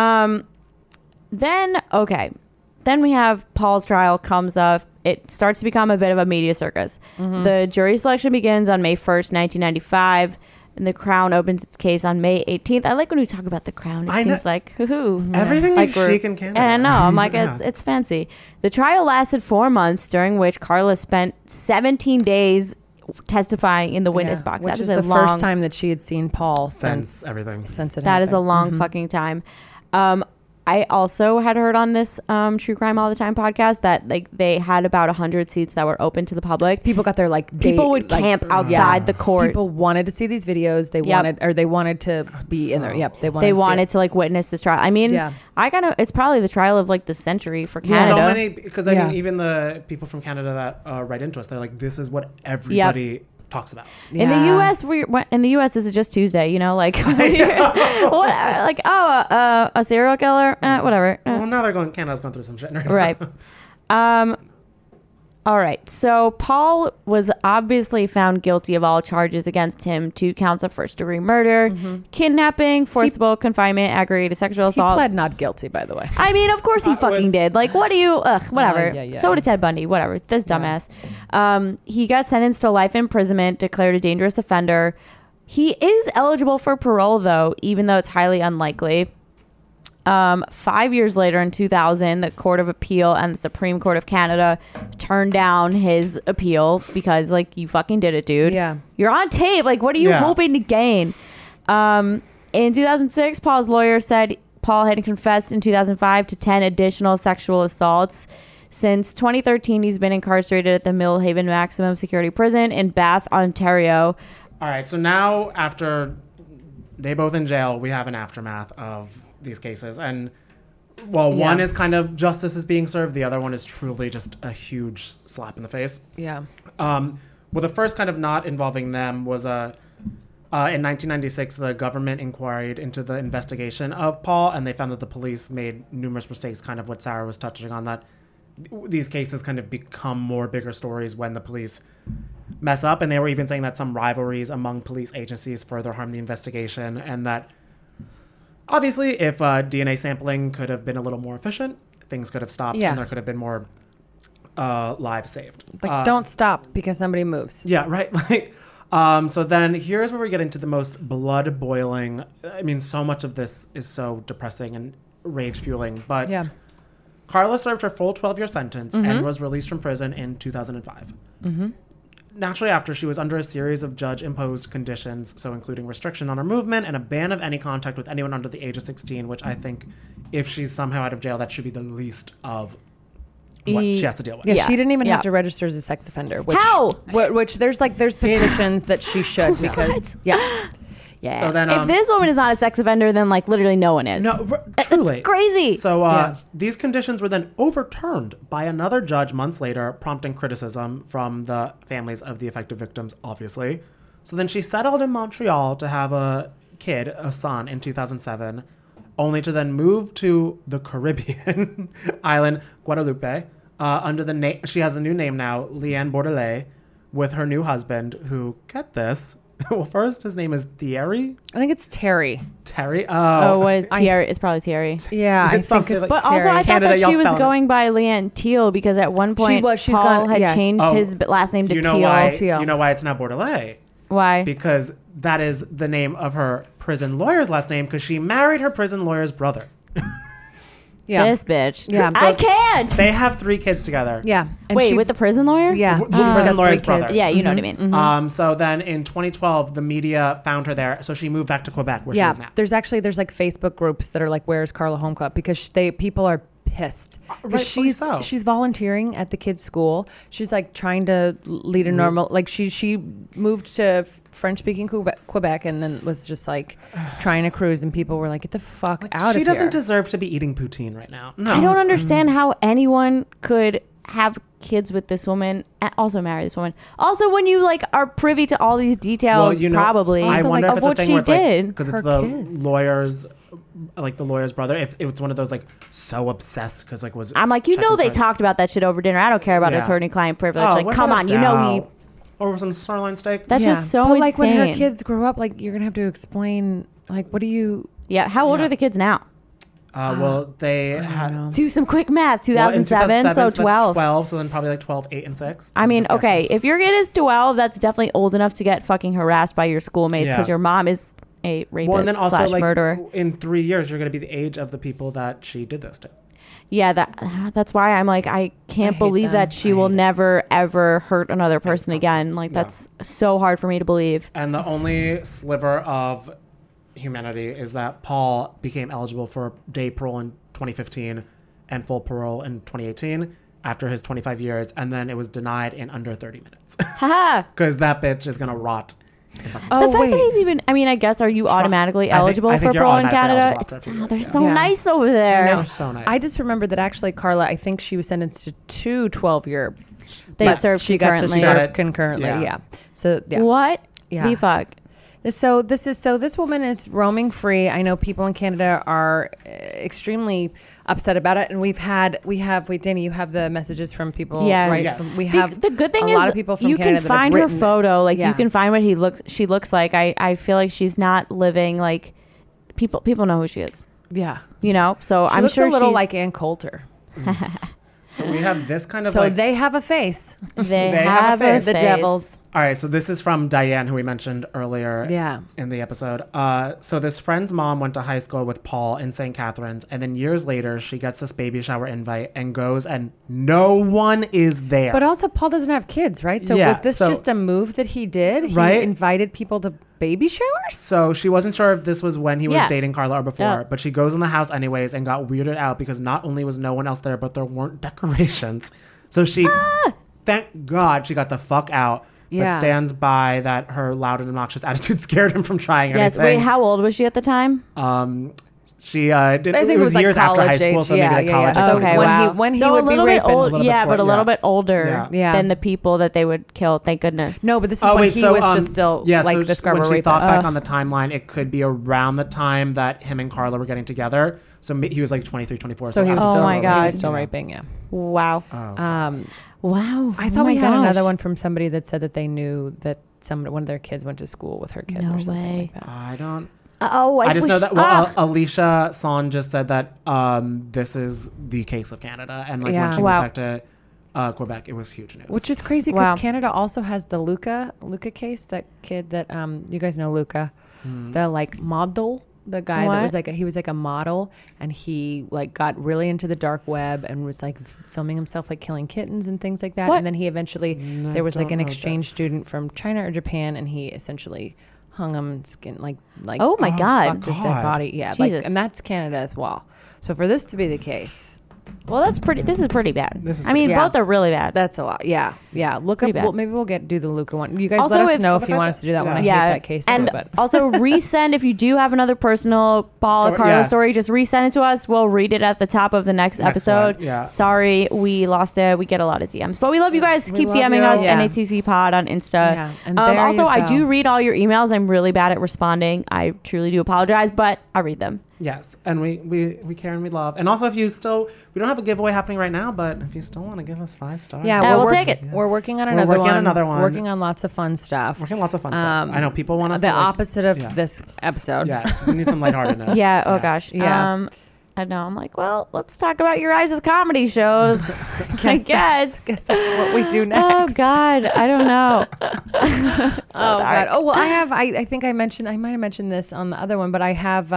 Then we have Paul's trial comes up. It starts to become a bit of a media circus. The jury selection begins on May 1st, 1995, and the Crown opens its case on May 18th. I like when we talk about the Crown. It seems like, everything is chic in Canada. And I know. I'm like, it's fancy. The trial lasted 4 months, during which Carla spent 17 days testifying in the witness box. Which is the first time that she had seen Paul since everything. Since it that happened. is a long fucking time. I also had heard on this True Crime All the Time podcast that like they had about 100 seats that were open to the public. People got their people would camp outside the court. People wanted to see these videos. They wanted to be in there. Yep, they wanted to like witness this trial. I mean, it's probably the trial of like the century for Canada. So many, because I mean, even the people from Canada that write into us, they're like, this is what everybody talks about. In the US, this is just Tuesday, you know, like a serial killer, whatever. Well, now Canada's going through some shit right. All right. So Paul was obviously found guilty of all charges against him: 2 counts of first-degree murder, kidnapping, forcible confinement, aggravated sexual assault. He pled not guilty, by the way. I mean, of course he fucking did. Like, what do you? Whatever. So did Ted Bundy. Whatever. This dumbass. He got sentenced to life imprisonment, declared a dangerous offender. He is eligible for parole, though, even though it's highly unlikely. 5 years later, in 2000, the Court of Appeal and the Supreme Court of Canada turned down his appeal because, like, you fucking did it, dude. Yeah. You're on tape. Like, what are you hoping to gain? In 2006, Paul's lawyer said Paul had confessed in 2005 to 10 additional sexual assaults. Since 2013, he's been incarcerated at the Millhaven Maximum Security Prison in Bath, Ontario. All right. So now, after they both in jail, we have an aftermath of these cases, and one is kind of justice is being served, the other one is truly just a huge slap in the face. Well, the first kind of not involving them was in 1996 the government inquired into the investigation of Paul, and they found that the police made numerous mistakes, kind of what Sarah was touching on, that these cases kind of become more bigger stories when the police mess up, and they were even saying that some rivalries among police agencies further harm the investigation, and that obviously, if DNA sampling could have been a little more efficient, things could have stopped and there could have been more lives saved. Like, don't stop because somebody moves. Yeah, right. Like, so then here's where we get into the most blood-boiling. I mean, so much of this is so depressing and rage-fueling. But Carla served her full 12-year sentence and was released from prison in 2005. Naturally, after, she was under a series of judge-imposed conditions, so including restriction on her movement and a ban of any contact with anyone under the age of 16, which I think if she's somehow out of jail, that should be the least of what she has to deal with. Yeah, she didn't even have to register as a sex offender. Which, How? Which there's petitions that she should because Yeah. So then, if this woman is not a sex offender, then like literally no one is. No, truly. It's crazy. So these conditions were then overturned by another judge months later, prompting criticism from the families of the affected victims, obviously. So then she settled in Montreal to have a kid, a son, in 2007, only to then move to the Caribbean island, Guadeloupe, under the name, she has a new name now, Leanne Bordelais, with her new husband, who, get this, well, first, his name is Thierry. I think it's Terry. Terry? What is Thierry? It's probably Thierry. Yeah, I think it's But Terry. also, I thought Canada, that she y'all was spell it. going by Leanne Teal because at one point she's Paul gone- had yeah. changed his last name to you know Teal. why? Teal. You know why it's not Bordelais? Why? Because that is the name of her prison lawyer's last name, because she married her prison lawyer's brother. Yeah. This bitch. Yeah. I can't. They have 3 kids together. Yeah. And Wait, she- with the prison lawyer? Yeah. The She's got prison 3 lawyer's kids. brother. Yeah, you know what I mean. So then in 2012, the media found her there, so she moved back to Quebec, where she is now. There's like Facebook groups that are like, "Where's Carla Home Club?" Because people are pissed. 'Cause Rightfully she's volunteering at the kids' school. She's like trying to lead a normal. Like she moved to French-speaking Quebec and then was just like trying to cruise, and people were like, "Get the fuck out of here!" She doesn't deserve to be eating poutine right now. No, I don't understand how anyone could have kids with this woman and also marry this woman. Also, when you like are privy to all these details, probably I wonder of if it's what a thing she where it's did. because Her it's the kids. lawyer's, like the lawyer's brother. If it's one of those like so obsessed because like was I'm like, they checking talked about that shit over dinner. I don't care about Yeah. attorney-client privilege. Oh, like, come on, you know he. over some sirloin steak. That's just so but insane. like when her kids grow up, like you're gonna have to explain like what do you? Yeah, how old are the kids now? Well, they had Do some quick math. well, in 2007, so that's 12. 12, so then probably like 12, 8, and 6. I mean, okay, if your kid is 12, that's definitely old enough to get fucking harassed by your schoolmates because Yeah. your mom is a rapist Well, and then also slash like murderer. in 3 years, you're going to be the age of the people that she did this to. Yeah, that's why I'm like, I can't hate believe them. that she will never, ever hurt another person again. Like, that's so hard for me to believe. And the only sliver of humanity is that Paul became eligible for day parole in 2015 and full parole in 2018 after his 25 years, and then it was denied in under 30 minutes. Haha. Because that bitch is going to rot. The fact that he's even, I mean, I guess, are you automatically eligible I think for you're parole in automatically Canada? eligible after a few years, They're yeah. so Yeah. nice over there. I know. They're so nice. I just remember that actually Carla, I think she was sentenced to 2 12-year. They but serve she got to concurrently. serve Got it. concurrently. Yeah. Yeah. So yeah. What Yeah. the fuck? So this woman is roaming free. I know people in Canada are extremely upset about it, and wait, Danny, you have the messages from people. Yeah. right? Yes. We have The good thing a is lot of people from you Canada can that have find her written it. photo. Like Yeah. you can find what she looks like. I feel like she's not living like people know who she is. Yeah, You know, so she I'm looks sure a little she's, like Ann Coulter. So we have this kind of So like... they have a face. they have have a a face. The face. devils. All right, so this is from Diane, who we mentioned earlier in the episode. So this friend's mom went to high school with Paul in St. Catharines, and then years later, she gets this baby shower invite and goes, and no one is there. But also, Paul doesn't have kids, right? So Yeah, was this so- just a move that he did? He Right? invited people to baby showers? So she wasn't sure if this was when he was Yeah. dating Carla or before, Yeah. but she goes in the house anyways and got weirded out because not only was no one else there, but there weren't decorations. So she, thank God, she got the fuck out. Yeah. But stands by that her loud and obnoxious attitude scared him from trying Yes. anything. Wait, how old was she at the time? She did. I think it was like years after high college school, age. so Yeah, maybe the yeah, college. yeah. age Okay, was when well. he- when so would a be little raping. bit old, A little yeah, before, but a little yeah. bit older Yeah. than the people that they would kill. Thank goodness. No, but this is Oh, when wait, he so, was just still like so the Scarborough when she rapist. thought back on the timeline, it could be around the time that him and Carla were getting together. So he was like 23, 24. So he was Oh still, my he God. was still raping, yeah. Wow. Wow. I thought we had another one from somebody that said that they knew that one of their kids went to school with her kids No or something way. like that. I don't. Oh, I just know wish- that. Well, Alicia Son just said that this is the case of Canada, and like Yeah. when she Wow. went back to Quebec, it was huge news. Which is crazy because Wow. Canada also has the Luca case, that kid that you guys know Luca, the like model, the guy that was What? he was like a model, and he like got really into the dark web and was like filming himself like killing kittens and things like that. What? And then he eventually there was like don't an know exchange this. student from China or Japan, and he essentially hung him like Oh my God. fucked his dead God. body. Yeah, Jesus. like, and that's Canada as well. So for this to be the case, Well, this is pretty bad. Yeah. Both are really bad. That's a lot. Yeah. Look Pretty up. bad. Maybe we'll do the Luca one. You guys Also, let us if- know if you want us to do that one. I hate that case and too, but also resend if you do have another personal Paula Carla story. Just resend it to us. We'll read it at the top of the next episode. one, yeah. Sorry, we lost it. We get a lot of DMs, but we love you guys. Keep DMing us. Yeah. NATC Pod on Insta. Yeah, and there also, you I go. do read all your emails. I'm really bad at responding. I truly do apologize, but I read them. Yes, and we care and we love. And also, if you still, we don't have a giveaway happening right now, but if you still want to give us 5 stars, yeah, we'll take it. We're working on We're another working one. on another one. Working on lots of fun stuff. Working lots of fun stuff. I know people want us the to opposite of this episode. Yes, we need some lightheartedness. Yeah. Oh gosh. Yeah. I know. I'm like, well, let's talk about your guys' comedy shows. I guess. Guess that's what we do next. Oh God, I don't know. God. Oh well, I think I might have mentioned this on the other one, but I have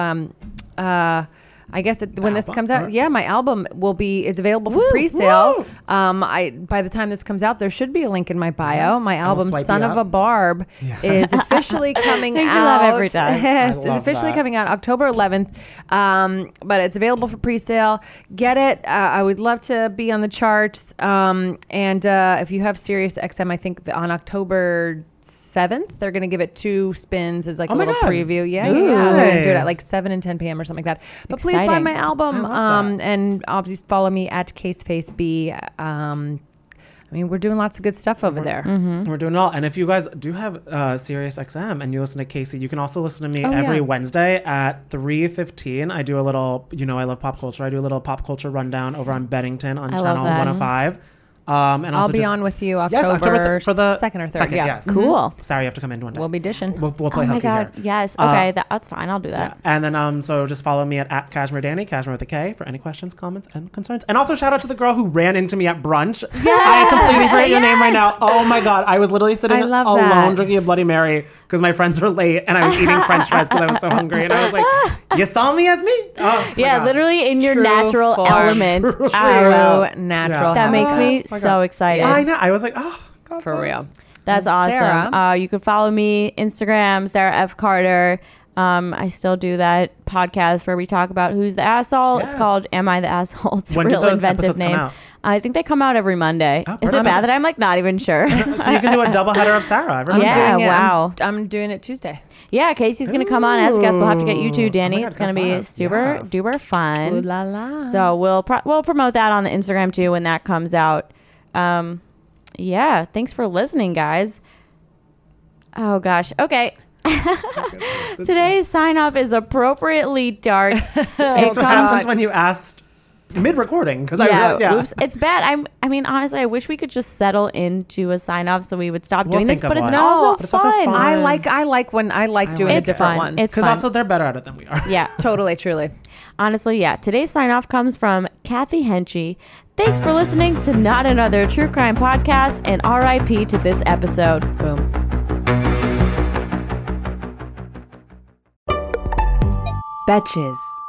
I guess when this comes out, my album is available for pre-sale. By the time this comes out, there should be a link in my bio. Yes. My album, Son of a Barb, is officially coming Makes me out. laugh every time. Yes, it's officially coming out October 11th. But it's available for pre-sale. Get it. I would love to be on the charts. And if you have Sirius XM, I think on October 7th, they're going to give it 2 spins as like a little preview. Yeah. They're going to do it at like 7 and 10 p.m. or something like that. But please buy my album. And obviously follow me at CaseFaceB. We're doing lots of good stuff over there. Mm-hmm. We're doing it all. And if you guys do have Sirius XM and you listen to Casey, you can also listen to me every Wednesday at 3:15. I do a little, I love pop culture. I do a little pop culture rundown over on Bennington on channel 105. And I'll be on with you October for the 2nd or 3rd. Second, yeah. yes. Cool. Sorry, you have to come in one day. We'll be dishing. We'll play Oh my hooky God. here. Yes. Okay. That's fine. I'll do that. Yeah. And then so just follow me at Cashmere Danny, Cashmere with a K, for any questions, comments, and concerns. And also shout out to the girl who ran into me at brunch. I completely forget your name right now. Oh my God. I was literally sitting alone drinking a Bloody Mary because my friends were late and I was eating French fries because I was so hungry. And I was like, you saw me as me? Oh, yeah, literally in your natural element. True natural. That makes me so excited. I know. I was like, oh, God for real. That's awesome. You can follow me Instagram, Sarah F. Carter. I still do that podcast where we talk about who's the asshole. Yes. It's called Am I the Asshole? It's a real inventive name. I think they come out every Monday. Is it bad that I'm like not even sure? So you can do a double header of Sarah. I'm doing it Tuesday. Yeah, Casey's going to come on as a guest. We'll have to get you too, Danny. It's going to be super duper fun. Ooh la la. So we'll promote that on the Instagram too when that comes out. Yeah, thanks for listening, guys. Oh gosh. Okay. Today's sign off is appropriately dark. That's what happens when you asked mid-recording because oops, it's bad. I mean, honestly, I wish we could just settle into a sign off so we would stop doing this. But it's also fun. I like doing the different ones. It's because also they're better at it than we are. Yeah, totally, truly. Honestly, yeah. Today's sign off comes from Kathy Henchy. Thanks for listening to Not Another True Crime Podcast, and RIP to this episode. Boom. Betches.